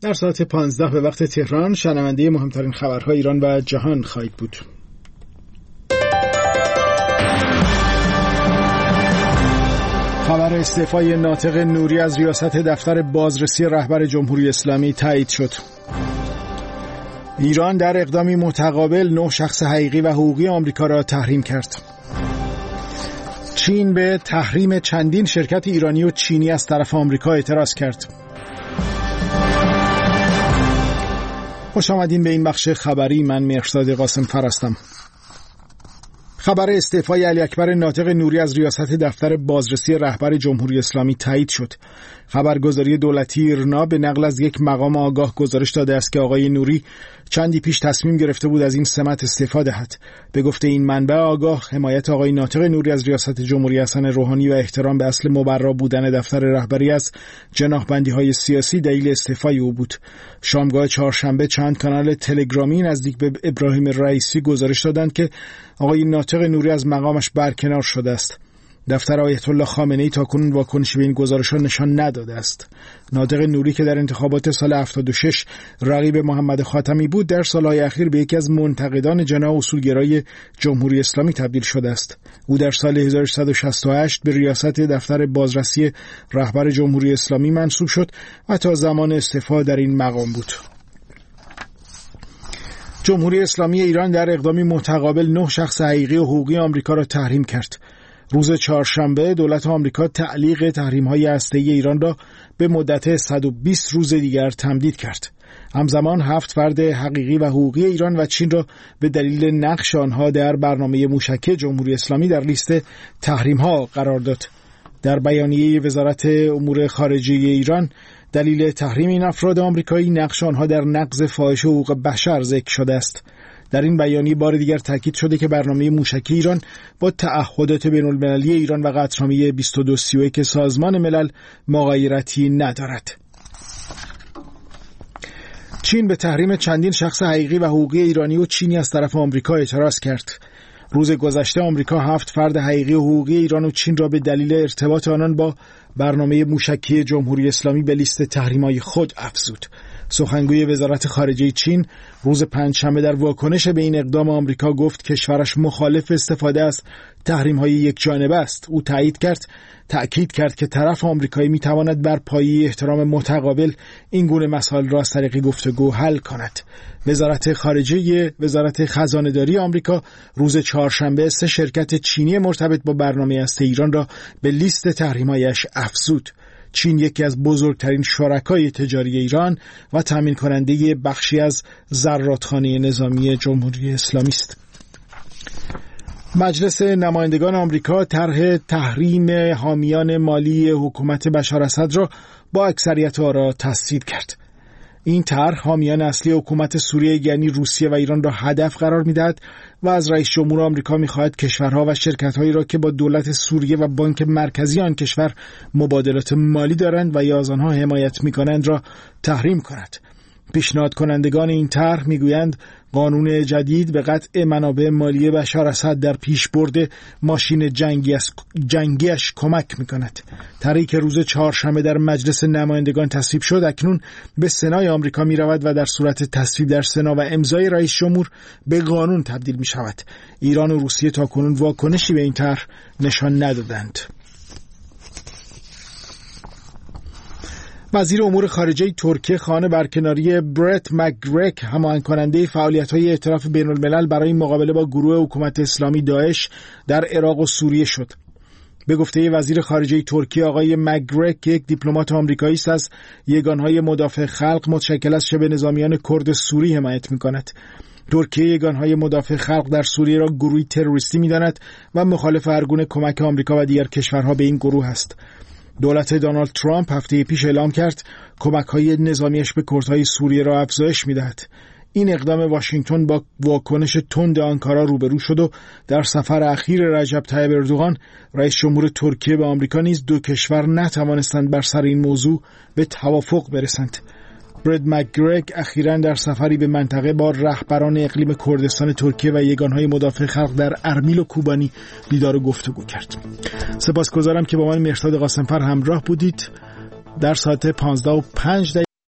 در ساعت 15 به وقت تهران شنونده مهمترین خبرهای ایران و جهان خواهید بود. خبر استعفای ناطق نوری از ریاست دفتر بازرسی رهبر جمهوری اسلامی تایید شد. ایران در اقدامی متقابل 9 شخص حقیقی و حقوقی آمریکا را تحریم کرد. چین به تحریم چندین شرکت ایرانی و چینی از طرف آمریکا اعتراض کرد. خوش آمدین به این بخش خبری. من مهرزاد قاسم‌فر هستم. خبر استعفای علی اکبر ناطق نوری از ریاست دفتر بازرسی رهبر جمهوری اسلامی تایید شد. خبرگزاری دولتی ایرنا به نقل از یک مقام آگاه گزارش داده است که آقای نوری چندی پیش تصمیم گرفته بود از این سمت استعفا دهد. به گفته این منبع آگاه، حمایت آقای ناطق نوری از ریاست جمهوری حسن روحانی و احترام به اصل مبرا بودن دفتر رهبری از جناح‌بندی‌های سیاسی دلیل استعفای او بود. شامگاه چهارشنبه چند کانال تلگرامی نزدیک به ابراهیم رئیسی گزارش دادند که آقای ناطق نوری از مقامش برکنار شده است. دفتر آیت الله خامنه‌ای تاکنون واکنشی به این گزارش‌ها نشان نداده است. ناطق نوری که در انتخابات سال 76 رقیب محمد خاتمی بود، در سال‌های اخیر به یکی از منتقدان جناح اصولگرای جمهوری اسلامی تبدیل شده است. او در سال 1368 به ریاست دفتر بازرسی رهبر جمهوری اسلامی منصوب شد و تا زمان استعفا در این مقام بود. جمهوری اسلامی ایران در اقدامی متقابل 9 شخص حقیقی و حقوقی آمریکا را تحریم کرد. روز چهارشنبه دولت آمریکا تعلیق تحریم‌های هسته‌ای ایران را به مدت 120 روز دیگر تمدید کرد. همزمان 7 فرد حقیقی و حقوقی ایران و چین را به دلیل نقش آنها در برنامه موشکی جمهوری اسلامی در لیست تحریم‌ها قرار داد. در بیانیه وزارت امور خارجه ایران، دلیل تحریم این افراد آمریکایی نقش آنها در نقض فاحش حقوق بشر ذکر شده است. در این بیانیه بار دیگر تاکید شده که برنامه موشکی ایران با تعهدات بین‌المللی ایران و قطعنامه 2231 سازمان ملل مغایرتی ندارد. چین به تحریم چندین شخص حقیقی و حقوقی ایرانی و چینی از طرف آمریکا اعتراض کرد. روز گذشته آمریکا 7 فرد حقیقی و حقوقی ایران و چین را به دلیل ارتباط آنان با برنامه موشکی جمهوری اسلامی به لیست تحریم‌های خود افزود. سخنگوی وزارت خارجه چین روز پنجشنبه در واکنش به این اقدام آمریکا گفت کشورش مخالف استفاده از تحریم‌های یکجانبه است. او تأکید کرد که طرف آمریکایی می‌تواند بر پایه احترام متقابل این گونه مسائل را از طریق گفتگو حل کند. وزارت خزانه‌داری آمریکا روز چهارشنبه 3 شرکت چینی مرتبط با برنامه هسته‌ای ایران را به لیست تحریم‌هایش افزود. چین یکی از بزرگترین شرکای تجاری ایران و تامین کننده بخشی از زرادخانه نظامی جمهوری اسلامی است. مجلس نمایندگان آمریکا طرح تحریم حامیان مالی حکومت بشار اسد را با اکثریت آرا تصویب کرد. این طرح حامیان اصلی حکومت سوریه یعنی روسیه و ایران را هدف قرار می‌دهد و از رئیس جمهور آمریکا می‌خواهد کشورها و شرکت‌هایی را که با دولت سوریه و بانک مرکزی آن کشور مبادلات مالی دارند و یا از آنها حمایت می‌کنند را تحریم کند. پیشنهاد کنندگان این طرح میگویند قانون جدید به قطع منابع مالی بشار اسد در پیشبرد ماشین جنگیش کمک میکند. طرحی که روز چهارشنبه در مجلس نمایندگان تصویب شد اکنون به سنای آمریکا میرود و در صورت تصویب در سنا و امضای رئیس جمهور به قانون تبدیل میشود. ایران و روسیه تاکنون واکنشی به این طرح نشان ندادند. وزیر امور خارجه ترکیه خواهان برکناری برت مکگرک، هماهنگ کننده فعالیت‌های ائتلاف بین‌الملل برای مقابله با گروه حکومت اسلامی داعش در عراق و سوریه شد. به گفته وزیر خارجه ترکیه آقای مکگرک، یک دیپلمات آمریکایی است از یگانهای مدافع خلق متشکل از شبه نظامیان کرد سوری حمایت می‌کند. ترکیه یگانهای مدافع خلق در سوریه را گروهی تروریستی می‌داند و مخالف هر گونه کمک آمریکا و دیگر کشورها به این گروه است. دولت دونالد ترامپ هفته پیش اعلام کرد کمک‌های نظامیش به کردهای سوریه را افزایش می‌دهد. این اقدام واشنگتن با واکنش تند آنکارا روبرو شد و در سفر اخیر رجب طیب اردوغان رئیس جمهور ترکیه به آمریکا نیز دو کشور نتوانستند بر سر این موضوع به توافق برسند. برد مکگرک اخیراً در سفری به منطقه با رهبران اقلیم کردستان ترکیه و یگانهای مدافع خلق در اربیل و کوبانی دیدار و گفتگو کرد. سپاسگزارم که با من مهرزاد قاسم‌فر همراه بودید. در ساعت 15:05